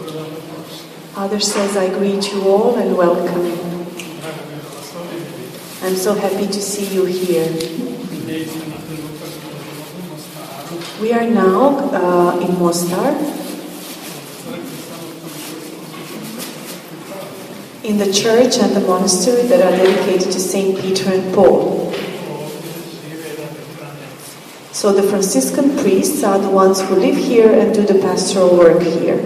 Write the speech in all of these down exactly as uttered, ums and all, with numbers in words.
Others says, I greet you all and welcome. I'm so happy to see you here. We are now uh, in Mostar, in the church and the monastery that are dedicated to Saint Peter and Paul. So the Franciscan priests are the ones who live here and do the pastoral work here.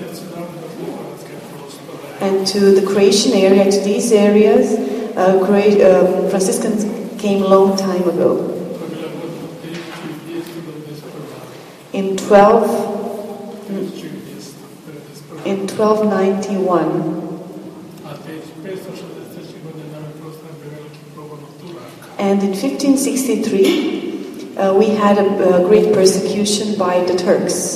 And to the Croatian area, to these areas, uh, great, uh, Franciscans came a long time ago. In twelve, in twelve ninety-one. And in fifteen sixty-three, uh, we had a, a great persecution by the Turks.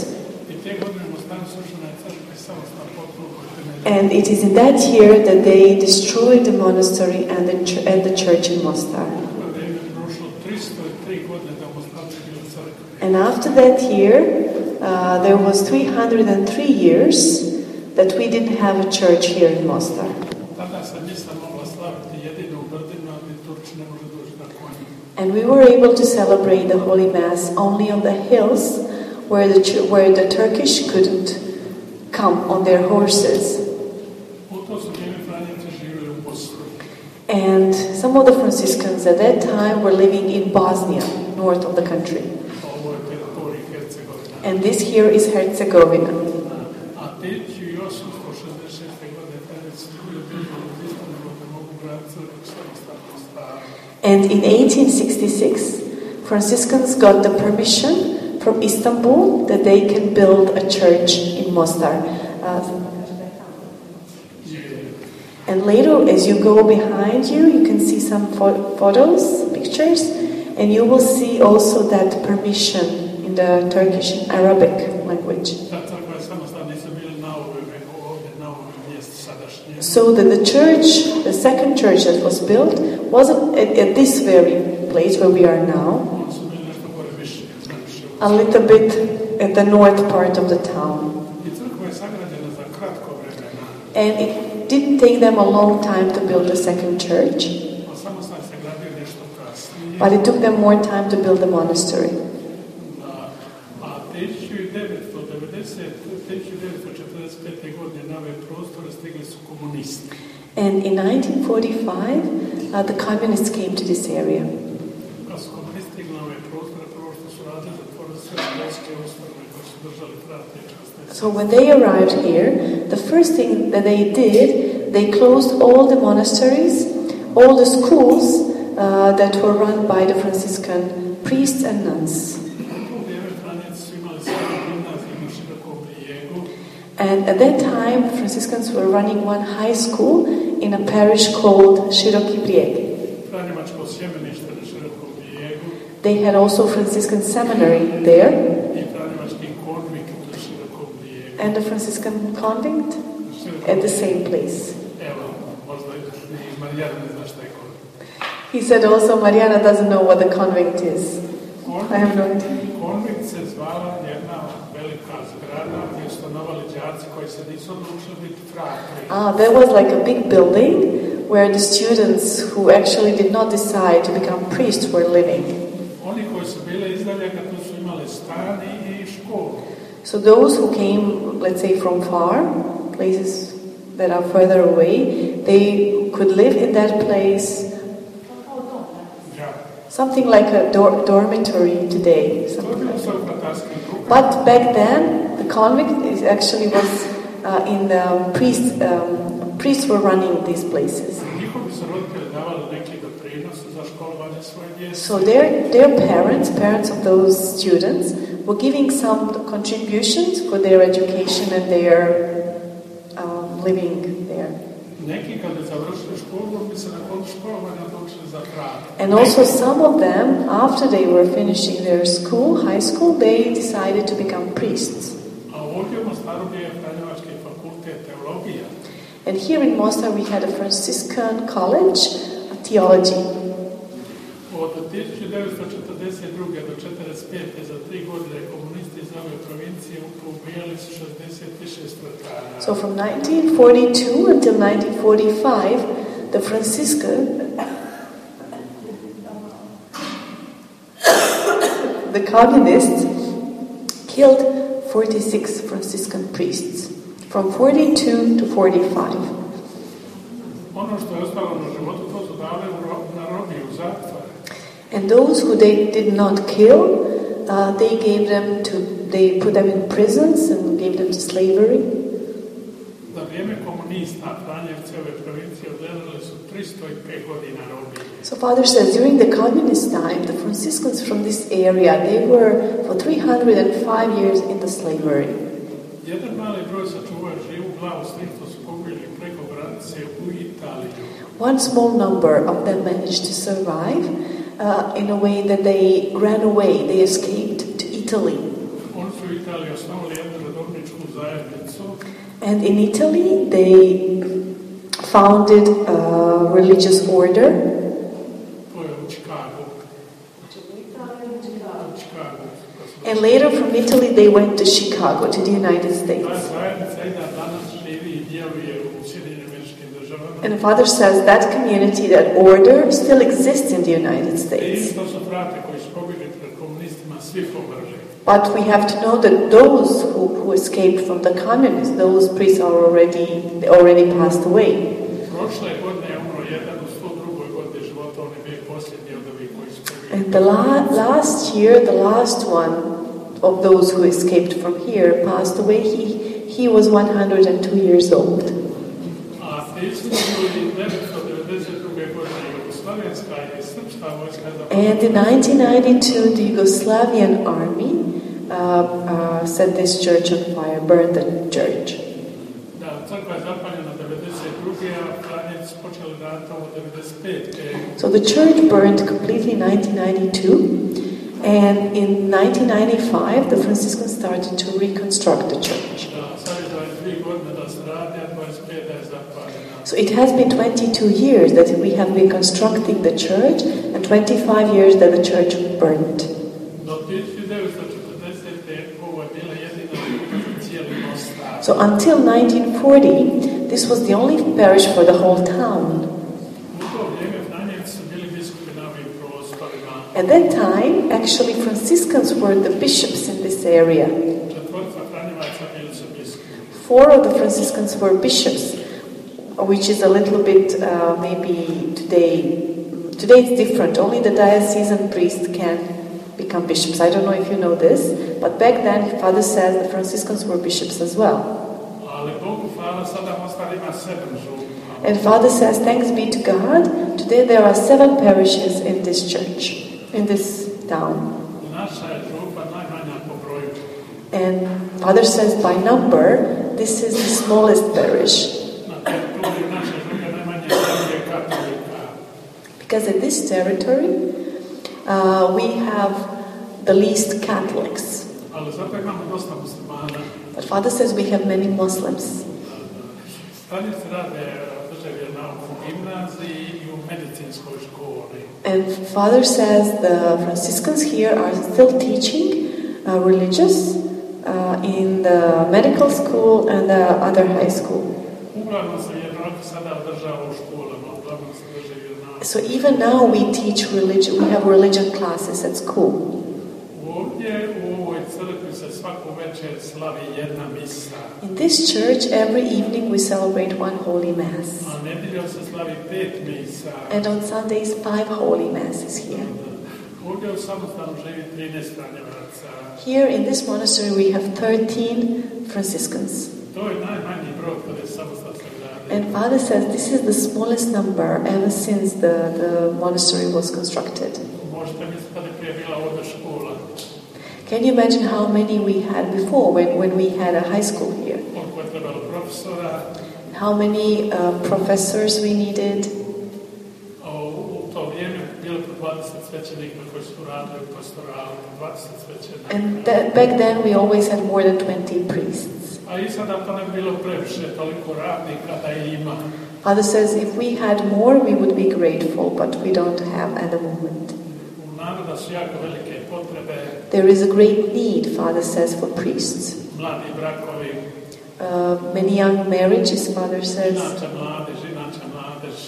And it is in that year that they destroyed the monastery and the, ch- and the church in Mostar. And after that year, uh, there was three hundred three years that we didn't have a church here in Mostar. And we were able to celebrate the Holy Mass only on the hills where the ch- where the Turkish couldn't come on their horses. And some of the Franciscans at that time were living in Bosnia, north of the country. And this here is Herzegovina. And in eighteen sixty-six, Franciscans got the permission from Istanbul that they can build a church in Mostar. Uh, and later, as you go behind you, you can see some pho- photos, pictures, and you will see also that permission in the Turkish and Arabic language. So that the church, the second church that was built, wasn't at, at this very place where we are now, a little bit at the north part of the town. And it didn't take them a long time to build the second church, but it took them more time to build the monastery. And in nineteen forty-five, uh, the communists came to this area. So when they arrived here, the first thing that they did, they closed all the monasteries, all the schools uh, that were run by the Franciscan priests and nuns. And at that time, Franciscans were running one high school in a parish called Široki Brijeg. They had also Franciscan seminary there. And the Franciscan convent at the same place. He said also, Mariana doesn't know what the convent is. I have no idea. Ah, there was like a big building where the students who actually did not decide to become priests were living. So those who came, let's say, from far, places that are further away, they could live in that place. Something like a dor- dormitory today. Something like that. But back then, the convent is actually was uh, in the priest. Um, priests were running these places. So their their parents, parents of those students, were giving some contributions for their education and their um, living there. And also some of them, after they were finishing their school, high school, they decided to become priests. And here in Mostar we had a Franciscan college of theology. Od tisuću devetsto četrdeset druge do četrdeset pete za tri godine komunisti iz ove provincije ubijali su šezdeset šest Spartana. So from nineteen forty-two until nineteen forty-five, the Franciscan, the communists killed forty-six Franciscan priests, from forty-two to forty-five. Ono što je ostalo na životu, to su dali na robiju, u zatvor. And those who they did not kill, uh, they gave them to, they put them in prisons and gave them to slavery. Za vrijeme komunista Franjevci ove provincije odgledali su tristo pet godina robije. So Father says, during the communist time, the Franciscans from this area, they were for three hundred five years in the slavery. Jedan mali broj sačuvao živu glavu s tim što su pobjegli preko granice u Italiju. One small number of them managed to survive uh, in a way that they ran away, they escaped to Italy. Oni su u Italiji osnovali jednu redovničku zajednicu. And in Italy, they founded a religious order. To je u Chicagu. U Chicagu. And later from Italy, they went to Chicago, to the United States. Ta zajednica i dan danas živi i djeluje u Sjedinjenim Američkim Državama. And Father says that community, that order, still exists in the United States. I to su frate koji su pobjegli pred komunistima, svi pomrli. But we have to know that those who, who escaped from the communists, those priests are already they already passed away. Prošle godine je umro jedan u sto drugoj godini života, on je bio posljednji od ovih koji su pobjegli. And the la- last year, the last one of those who escaped from here passed away. He he was one hundred two years old. A tisuću devetsto devedeset druge godine Jugoslavenska i Srpska vojska zapravo. And in nineteen ninety-two, the Yugoslavian army uh, uh, set this church on fire, burned the church. Da, crkva je zapaljena devedeset druge, a Franjevci počeli rata u devedeset pete. So the church burned completely in nineteen ninety-two, and in nineteen ninety-five, the Franciscans started to reconstruct the church. Da, sad je dvadeset tri godine da se radi, a dvadeset pete je zapaljena. So it has been twenty-two years that we have been constructing the church, and twenty-five years that the church burned. Do tisuću devetsto četrdesete ovo je bila jedina za cijeli Mostar. So until nineteen forty, this was the only parish for the whole town. U to vrijeme Franjevci su bili biskupi na ovim prostorima. At that time, actually, Franciscans were the bishops in this area. Četvorica Franjevaca bili su biskupi. Four of the Franciscans were bishops, which is a little bit uh, maybe today. Today it's different. Only the diocesan priest can become bishops. I don't know if you know this, but back then, Father says the Franciscans were bishops as well. Ali Bogu hvala, sada Mostar ima sedam župa. And Father says, thanks be to God, today there are seven parishes in this church, in this town. Naša je župa najmanja po broju. And Father says, by number, this is the smallest parish. Na teritoriju naše župe najmanje je katolika. Because in this territory, uh, we have the least Catholics. Ali zato imamo dosta muslimana. But Father says we have many Muslims. Franjevci rade drže vjeronauk u gimnaziji i u medicinskoj školi. And Father says the Franciscans here are still teaching uh, religious uh, in the medical school and the other high school. Uglavnom se vjeronauk sada održava u školama, uglavnom se drže vjeronauk. So even now we teach religion, we have religion classes at school. Ovdje u ovoj crkvi se svaku večer slavi jedna misa. In this church, every evening we celebrate one Holy Mass. A nedjeljom se slavi pet misa. And on Sundays, five Holy Masses here. Ovdje u samostanu živi trinaest Franjevaca. Here in this monastery we have thirteen Franciscans. To je najmanji broj kada je samostan se gradi. And Father says this is the smallest number ever since the, the monastery was constructed. Možete misliti kada je prije bila ovdje škola. Can you imagine how many we had before when, when we had a high school here? Koliko je trebalo profesora. How many uh, professors we needed? U, u to vrijeme bilo po dvadeset svećenika koji su radili u pastoralu, dvadeset svećenika. And that, back then we always had more than twenty priests. A i sada to ne bi bilo previše, toliko radnika da ima. Father says if we had more, we would be grateful, but we don't have at the moment. U naroda su jako velike potrebe. There is a great need, Father says, for priests. Mladi brakovi. Uh, many young marriages, Father says. Inače mladež, inače mladež.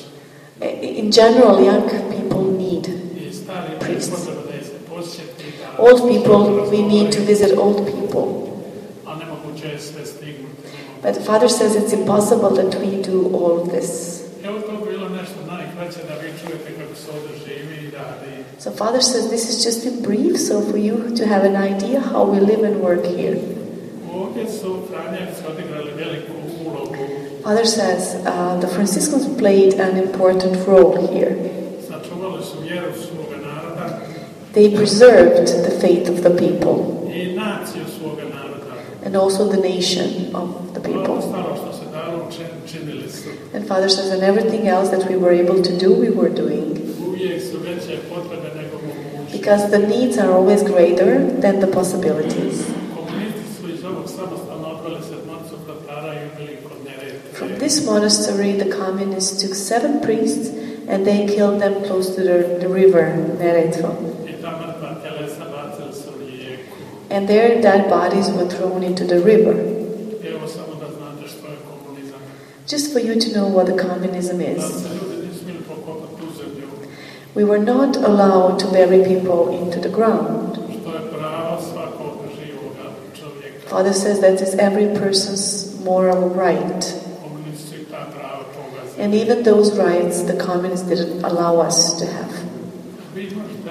In general, young people need I stari priests. potrebe da se posjeti. Old people, we need to visit old people. A nemoguće je sve stignuti. But Father says it's impossible that we do all of this. Evo to bi bilo nešto najkraće da vi čujete kako se ovdje živi i radi. So Father says this is just in brief, so for you to have an idea how we live and work here. Ovdje su Franjevci odigrali veliku ulogu. Father says uh, the Franciscans played an important role here. Sačuvali su vjeru svoga naroda. They preserved the faith of the people. I naciju svoga naroda. And also the nation of the people. Ostalo što se dalo činili su. And Father says, and everything else that we were able to do, we were doing. Uvijek su veće potrebe nego mogućnosti. Because the needs are always greater than the possibilities. Komunisti su iz ovog samostalno odveli sedmorcu fratara i ubili kod Neretve. From this monastery, the communists took seven priests and they killed them close to the, the river Neretva. I ta mrtva tjelesa bacili su u rijeku. And their dead bodies were thrown into the river. Evo samo da znate što je komunizam. Just for you to know what the communism Da is. se ljudi nisu smjeli pokopati u zemlju. We were not allowed to bury people into the ground. Što je pravo svakog živoga čovjeka. Father says that is every person's moral right. Komunisti su ta prava pogazili. And even those rights the communists didn't allow us to have. Vi možete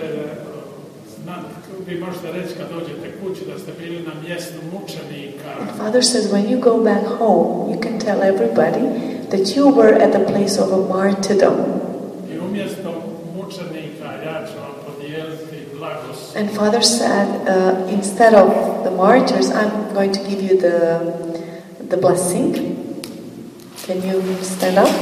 znati, vi možete reći kad dođete kući da ste bili na mjestu mučenika. And Father says when you go back home, you can tell everybody that you were at the place of a martyrdom. I umjesto mučenika ja ću vam podijeliti blagost. And Father said, uh, instead of the martyrs, I'm going to give you the, the blessing. Can you stand up?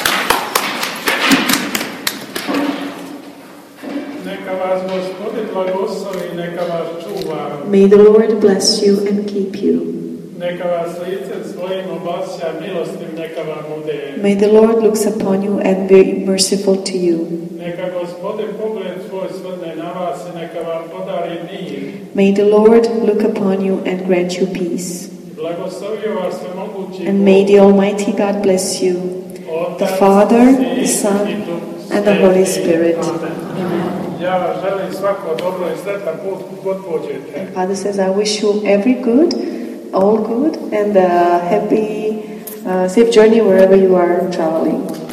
Neka vas Gospodin blagoslovi, neka vas čuva. May the Lord bless you and keep you. Neka vas licem svojim obasja milostim, neka vam bude. May the Lord looks upon you and be merciful to you. Neka Gospodin pogled svoj svrne na vas i neka vam podari mir. May the Lord look upon you and grant you peace. Blagoslovio vas svemogući And may the Almighty God bless you, the Father, the Son, and the Holy Spirit. Amen. Ja vam želim svako dobro i sretan put god pođete. And Father says, I wish you every good, all good, and a happy, uh, safe journey wherever you are traveling.